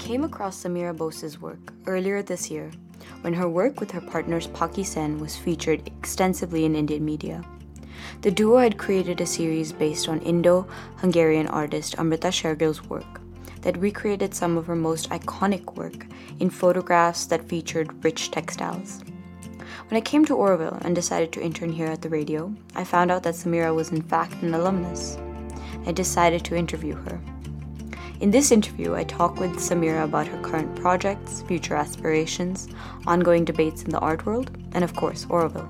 came across Samira Bose's work earlier this year when her work with her partners Paki Sen was featured extensively in Indian media. The duo had created a series based on Indo-Hungarian artist Amrita Shergill's work that recreated some of her most iconic work in photographs that featured rich textiles. When I came to Oroville and decided to intern here at the radio, I found out that Samira was in fact an alumnus. I decided to interview her. In this interview, I talk with Samira about her current projects, future aspirations, ongoing debates in the art world, and of course, Oroville.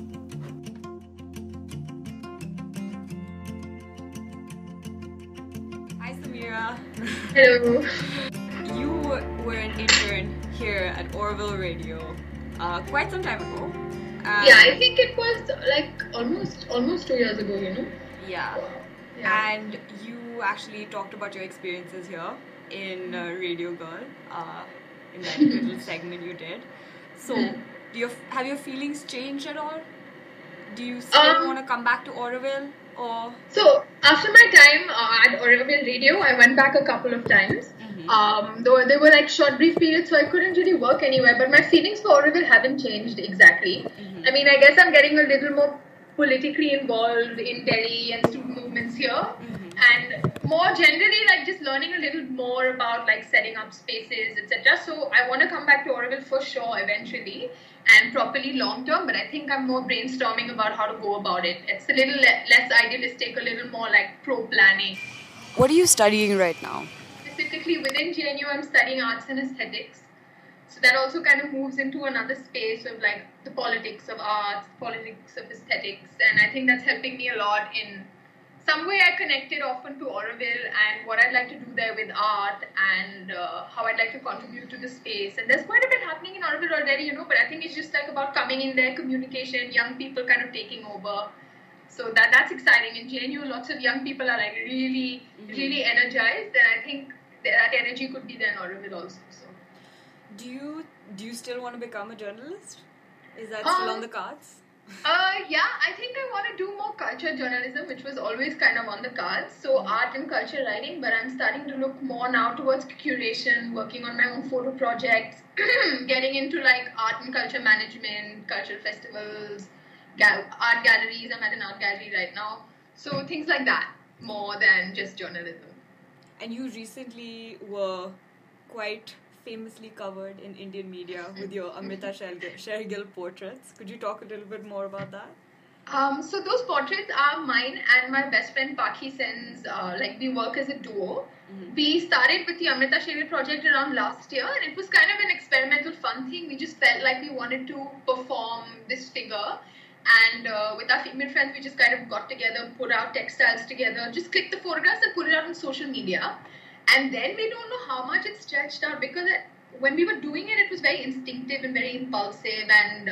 Hi Samira. Hello. You were an intern here at Oroville Radio quite some time ago. Yeah, I think it was like almost 2 years ago, Yeah. Wow. Yeah. And you actually talked about your experiences here in Radio Girl, in that little segment you did. So, have your feelings changed at all? Do you still want to come back to Oroville, or? So after my time at Oroville Radio, I went back a couple of times. Though they were like short, brief periods, so I couldn't really work anywhere. But my feelings for Oroville haven't changed exactly. I mean, I guess I'm getting a little more politically involved in Delhi and student movements here. And more generally, like just learning a little more about like setting up spaces, etc. So I want to come back to Oroville for sure eventually and properly long term. But I think I'm more brainstorming about how to go about it. It's a little less idealistic, a little more like pro-planning. What are you studying right now? Specifically within JNU, I'm studying arts and aesthetics. So that also kind of moves into another space of like the politics of arts, politics of aesthetics, and I think that's helping me a lot in some way. I connected often to Oroville and what I'd like to do there with art and how I'd like to contribute to the space. And there's quite a bit happening in Oroville already, but I think it's just like about coming in there, communication, young people kind of taking over. So that's exciting. In JNU, lots of young people are like really, really energized, and I think that energy could be there in Oroville also. So. Do you still want to become a journalist? Is that still on the cards? Yeah, I think I want to do more culture journalism, which was always kind of on the cards. So art and culture writing, but I'm starting to look more now towards curation, working on my own photo projects, getting into like art and culture management, cultural festivals, art galleries. I'm at an art gallery right now. So things like that, more than just journalism. And you recently were quite famously covered in Indian media with your Amrita Shergill portraits. Could you talk a little bit more about that? So those portraits are mine and my best friend Paki Sen's. Like we work as a duo. We started with the Amrita Shergill project around last year, and it was kind of an experimental fun thing. We just felt like we wanted to perform this figure. And with our female friends, we just kind of got together, put our textiles together, just click the photographs and put it out on social media. And then we don't know how much it stretched out, because when we were doing it, it was very instinctive and very impulsive. And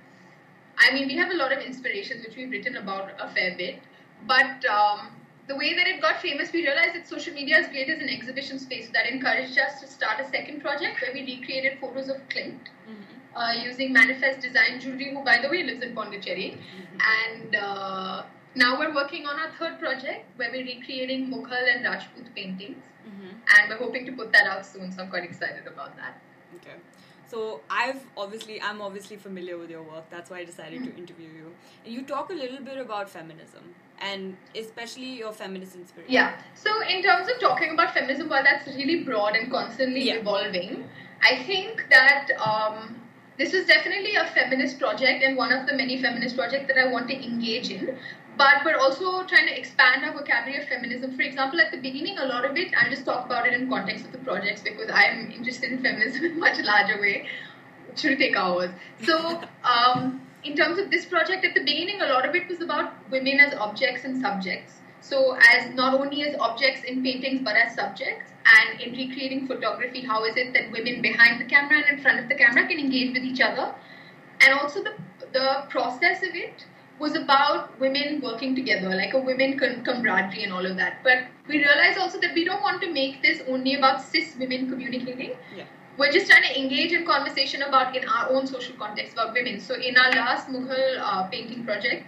I mean, we have a lot of inspirations, which we've written about a fair bit. But the way that it got famous, we realized that social media is great as an exhibition space. So that encouraged us to start a second project where we recreated photos of Clint. Using Manifest Design Jewelry, who by the way lives in Pondicherry. And now we're working on our third project where we're recreating Mughal and Rajput paintings. And we're hoping to put that out soon, so I'm quite excited about that. Okay. So I'm obviously familiar with your work. That's why I decided to interview you. And you talk a little bit about feminism, and especially your feminist inspiration. Yeah. So in terms of talking about feminism, while that's really broad and constantly evolving, I think that this is definitely a feminist project and one of the many feminist projects that I want to engage in. But we're also trying to expand our vocabulary of feminism. For example, at the beginning, a lot of it, I'll just talk about it in context of the projects because I'm interested in feminism in a much larger way. It should take hours. So, in terms of this project, at the beginning, a lot of it was about women as objects and subjects. So, as not only as objects in paintings, but as subjects. And in recreating photography, how is it that women behind the camera and in front of the camera can engage with each other? And also the process of it was about women working together, like a women camaraderie and all of that. But we realized also that we don't want to make this only about cis women communicating. Yeah. We're just trying to engage in conversation about in our own social context about women. So in our last Mughal painting project,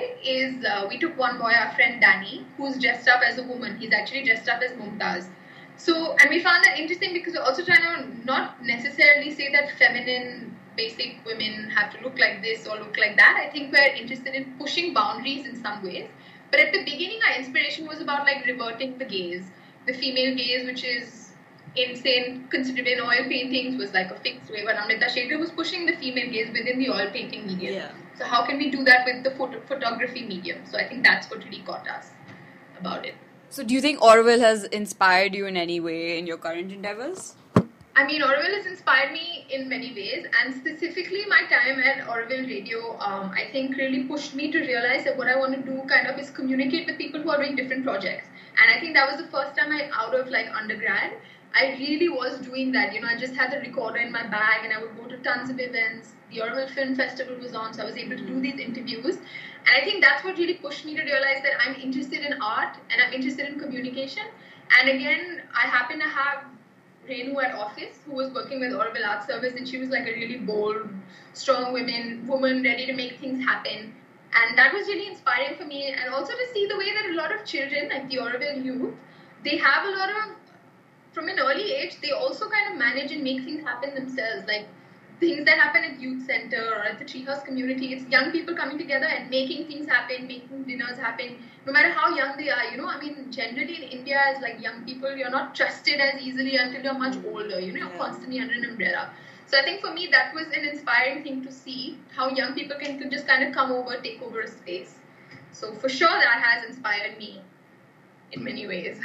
we took one boy, our friend Danny, who's dressed up as a woman. He's actually dressed up as Mumtaz. So, and we found that interesting because we're also trying to not necessarily say that feminine, basic women have to look like this or look like that. I think we're interested in pushing boundaries in some ways. But at the beginning, our inspiration was about like reverting the gaze, the female gaze, which is insane, considered in oil paintings, was like a fixed way. But Amrita Shader was pushing the female gaze within the oil painting medium. Yeah. So how can we do that with the photography medium? So I think that's what really caught us about it. So do you think Orville has inspired you in any way in your current endeavors? I mean, Orville has inspired me in many ways, and specifically my time at Orville Radio, I think really pushed me to realize that what I want to do kind of is communicate with people who are doing different projects. And I think that was the first time out of like undergrad, I really was doing that. You know, I just had the recorder in my bag and I would go to tons of events. The Orville Film Festival was on, so I was able to do these interviews. And I think that's what really pushed me to realize that I'm interested in art and I'm interested in communication. And again, I happen to have Renu at office, who was working with Orville Art Service, and she was like a really bold, strong woman ready to make things happen. And that was really inspiring for me, and also to see the way that a lot of children, like the Orville youth, they have a lot of, from an early age, they also kind of manage and make things happen themselves. Like things that happen at youth center or at the treehouse community, it's young people coming together and making things happen, making dinners happen, no matter how young they are. You know, I mean, generally in India, as like young people, you're not trusted as easily until you're much older. You know, you're constantly under an umbrella. So I think for me, that was an inspiring thing to see how young people can just kind of come over, take over a space. So for sure, that has inspired me in many ways.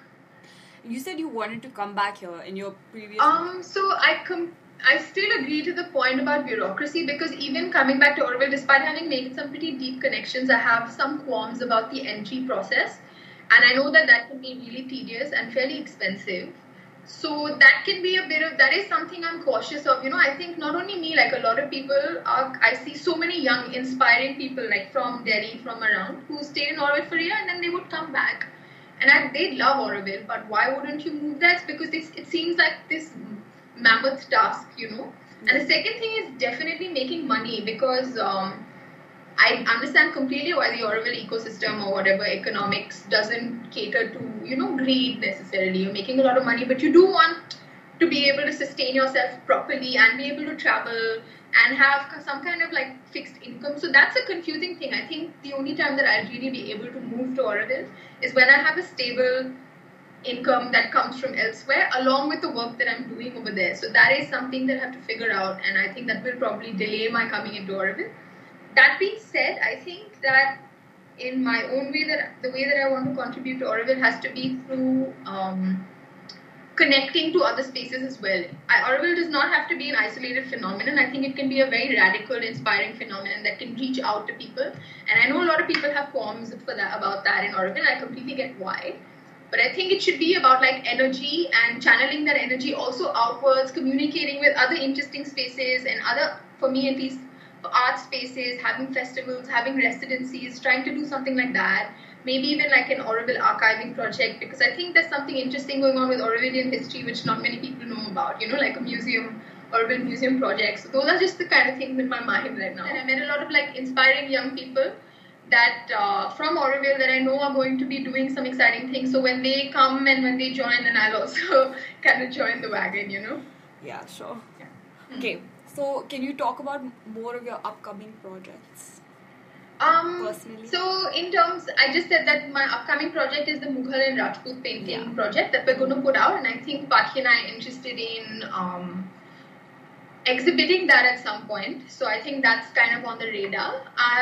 You said you wanted to come back here in your previous... So I still agree to the point about bureaucracy, because even coming back to Orville, despite having made some pretty deep connections, I have some qualms about the entry process. And I know that can be really tedious and fairly expensive. So that can be that is something I'm cautious of. You know, I think not only me, like a lot of people, I see so many young, inspiring people like from Delhi, from around, who stayed in Orville for a year and then they would come back. And they love Orville, but why wouldn't you move there? It's because it seems like this mammoth task, you know. And the second thing is definitely making money, because I understand completely why the Orville ecosystem or whatever economics doesn't cater to, you know, greed necessarily. You're making a lot of money, but you do want to be able to sustain yourself properly and be able to travel and have some kind of like fixed income. So that's a confusing thing. I think the only time that I'll really be able to move to Orville is when I have a stable income that comes from elsewhere, along with the work that I'm doing over there. So that is something that I have to figure out, and I think that will probably delay my coming into Orville. That being said, I think that in my own way, that the way that I want to contribute to Orville has to be through connecting to other spaces as well. Orville does not have to be an isolated phenomenon. I think it can be a very radical, inspiring phenomenon that can reach out to people. And I know a lot of people have qualms about that in Orville. I completely get why. But I think it should be about like energy and channeling that energy also outwards, communicating with other interesting spaces and other, for me at least, art spaces, having festivals, having residencies, trying to do something like that. Maybe even like an Orville archiving project, because I think there's something interesting going on with Orvillian history which not many people know about, you know, like a museum, Orville museum projects. So those are just the kind of things in my mind right now. And I met a lot of like inspiring young people that from Orville that I know are going to be doing some exciting things. So when they come and when they join, then I'll also kind of join the wagon, you know? Yeah, sure. Yeah. Okay, so can you talk about more of your upcoming projects? Personally? So in terms, I just said that my upcoming project is the Mughal and Rajput painting project that we're going to put out, and I think Paki and I are interested in exhibiting that at some point. So I think that's kind of on the radar.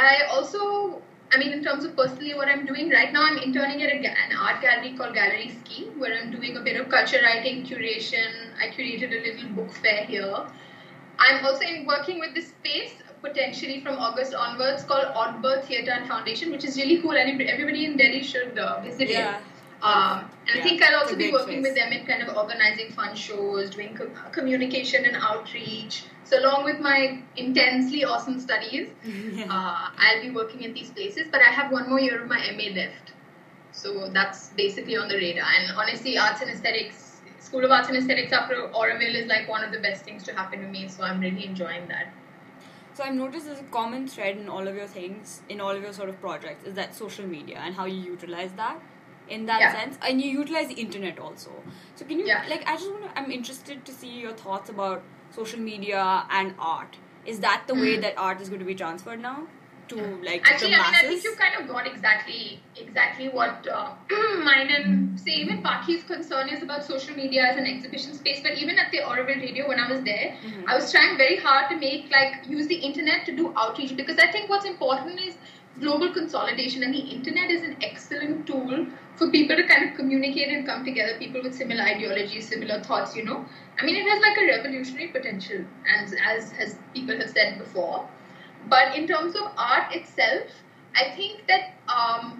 In terms of personally what I'm doing right now, I'm interning at an art gallery called Gallery Ski, where I'm doing a bit of culture writing, curation. I curated a little book fair here. I'm also working with this space potentially from August onwards called Oddbird Theatre and Foundation, which is really cool, and everybody in Delhi should visit it. I think I'll also be working with them in kind of organizing fun shows, doing communication and outreach. So along with my intensely awesome studies, I'll be working in these places. But I have one more year of my MA left. So that's basically on the radar. And honestly, School of Arts and Aesthetics after Orville is like one of the best things to happen to me. So I'm really enjoying that. So I've noticed there's a common thread in all of your things, in all of your sort of projects, is that social media and how you utilize that in that sense, and you utilize the internet also. So can you I'm interested to see your thoughts about social media and art. Is that the way that art is going to be transferred now to actually, the masses? I think you kind of got exactly what mine and say even Paki's concern is about social media as an exhibition space. But even at the Auroville Radio when I was there, I was trying very hard to use the internet to do outreach, because I think what's important is global consolidation, and the internet is an excellent tool for people to kind of communicate and come together, people with similar ideologies, similar thoughts, I mean, it has a revolutionary potential, as people have said before. But in terms of art itself, I think that, how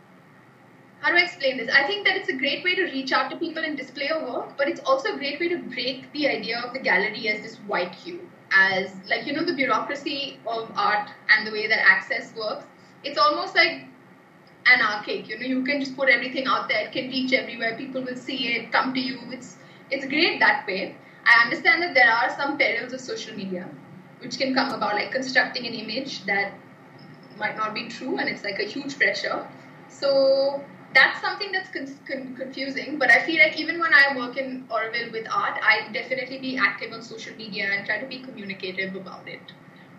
do I explain this? I think that it's a great way to reach out to people and display your work, but it's also a great way to break the idea of the gallery as this white cube, as the bureaucracy of art and the way that access works. It's almost like anarchic, you can just put everything out there, it can reach everywhere, people will see it, come to you, it's great that way. I understand that there are some perils of social media, which can come about, like constructing an image that might not be true, and it's a huge pressure. So that's something that's confusing, but I feel like even when I work in Auroville with art, I definitely be active on social media and try to be communicative about it.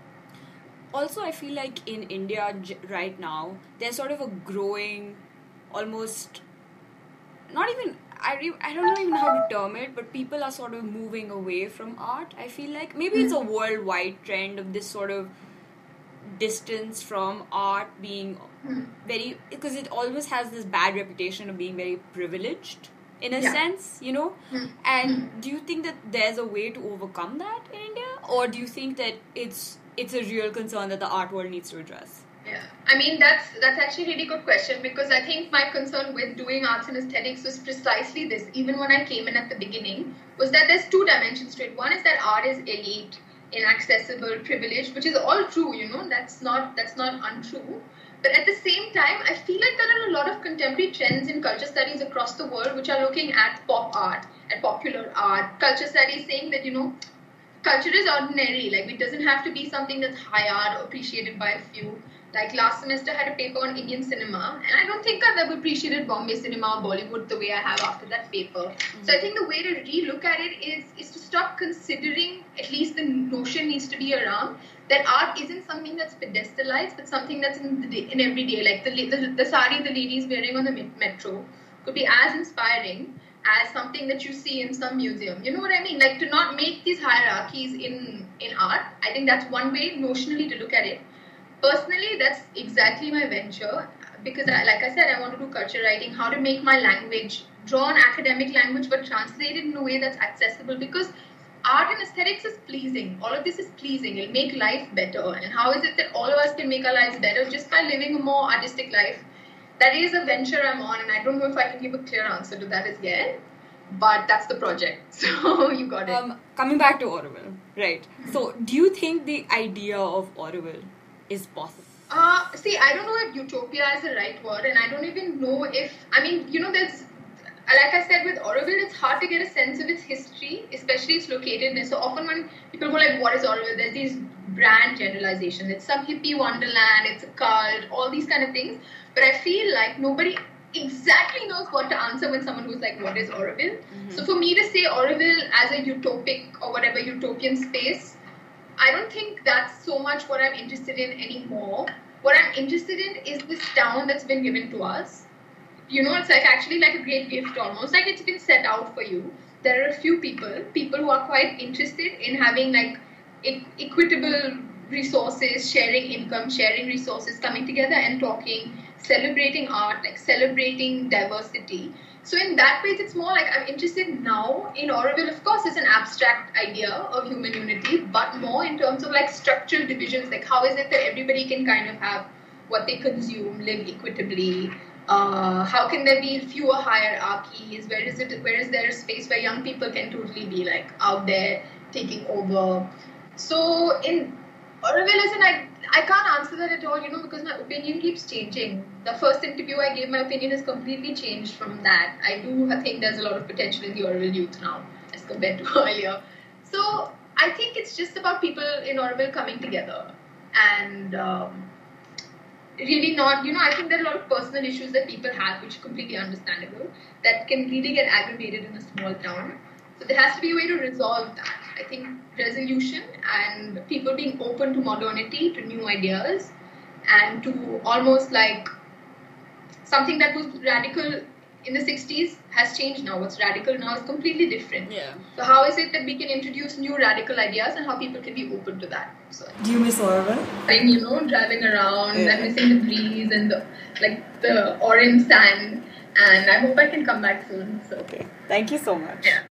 Also, I feel like in India right now, there's sort of a growing, almost, not even, I don't know even how to term it, but people are sort of moving away from art. I feel like maybe it's a worldwide trend of this sort of distance from art being very, because it always has this bad reputation of being very privileged in a sense, and do you think that there's a way to overcome that in India, or do you think that it's a real concern that the art world needs to address? Yeah, I mean, that's actually a really good question, because I think my concern with doing arts and aesthetics was precisely this, even when I came in at the beginning, was that there's two dimensions to it. One is that art is elite, inaccessible, privileged, which is all true, that's not untrue. But at the same time, I feel like there are a lot of contemporary trends in culture studies across the world which are looking at pop art, at popular art, culture studies saying that, culture is ordinary, it doesn't have to be something that's high art or appreciated by a few. Like last semester I had a paper on Indian cinema, and I don't think I've ever appreciated Bombay cinema or Bollywood the way I have after that paper. So I think the way to re-look at it is to stop considering, at least the notion needs to be around, that art isn't something that's pedestalized, but something that's in every day. Like the sari the lady is wearing on the metro could be as inspiring as something that you see in some museum. You know what I mean? To not make these hierarchies in art. I think that's one way notionally to look at it. Personally, that's exactly my venture, because like I said, I want to do culture writing, how to make my language, draw an academic language, but translate it in a way that's accessible, because art and aesthetics is pleasing. All of this is pleasing. It'll make life better. And how is it that all of us can make our lives better just by living a more artistic life? That is a venture I'm on, and I don't know if I can give a clear answer to that as yet, but that's the project. So you got it. Coming back to Auroville, right. So do you think the idea of Auroville is possible? See, I don't know if utopia is the right word, and I don't even know if, there's, like I said, with Auroville, it's hard to get a sense of its history, especially its locatedness. So often when people go what is Auroville? There's these brand generalizations. It's some hippie wonderland, it's a cult, all these kind of things. But I feel like nobody exactly knows what to answer when someone who's what is Auroville? So for me to say Auroville as a utopic or whatever utopian space, I don't think that's so much what I'm interested in anymore. What I'm interested in is this town that's been given to us. It's actually a great gift almost, it's been set out for you. There are a few people who are quite interested in having equitable resources, sharing income, sharing resources, coming together and talking, celebrating art, celebrating diversity. So in that way, it's more I'm interested now in Auroville. Of course, it's an abstract idea of human unity, but more in terms of structural divisions, how is it that everybody can kind of have what they consume, live equitably? How can there be fewer hierarchies? Where is there a space where young people can totally be out there taking over? So in Auroville, I can't answer that at all, because my opinion keeps changing. The first interview I gave, my opinion has completely changed from that. I think there's a lot of potential in the Auroville youth now as compared to earlier. So I think it's just about people in Auroville coming together and really not, I think there are a lot of personal issues that people have, which are completely understandable, that can really get aggravated in a small town. So there has to be a way to resolve that. I think resolution and people being open to modernity, to new ideas, and to almost like something that was radical in the 60s has changed now. What's radical now is completely different. Yeah. So how is it that we can introduce new radical ideas and how people can be open to that? So, do you miss Oregon? I'm, driving around, I'm missing the breeze and the orange sand, and I hope I can come back soon. So. Okay. Thank you so much. Yeah.